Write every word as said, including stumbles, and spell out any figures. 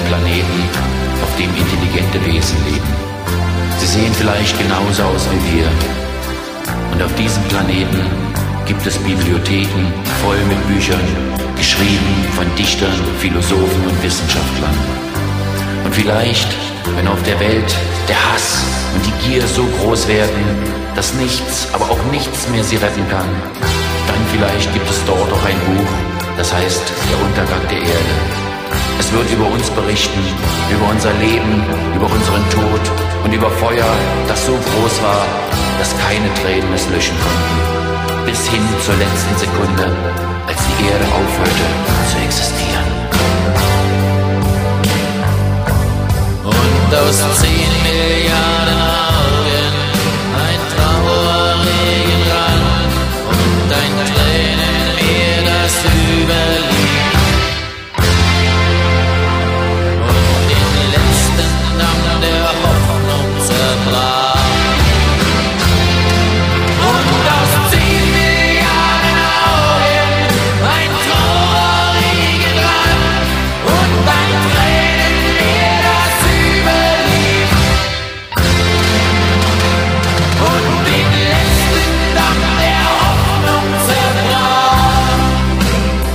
Planeten, auf dem intelligente Wesen leben. Sie sehen vielleicht genauso aus wie wir. Und auf diesem Planeten gibt es Bibliotheken voll mit Büchern, geschrieben von Dichtern, Philosophen und Wissenschaftlern. Und vielleicht, wenn auf der Welt der Hass und die Gier so groß werden, dass nichts, aber auch nichts mehr sie retten kann, dann vielleicht gibt es dort auch ein Buch, das heißt Der Untergang der Erde. Es wird über uns berichten, über unser Leben, über unseren Tod und über Feuer, das so groß war, dass keine Tränen es löschen konnten. Bis hin zur letzten Sekunde, als die Erde aufhörte zu existieren. Und aus zehn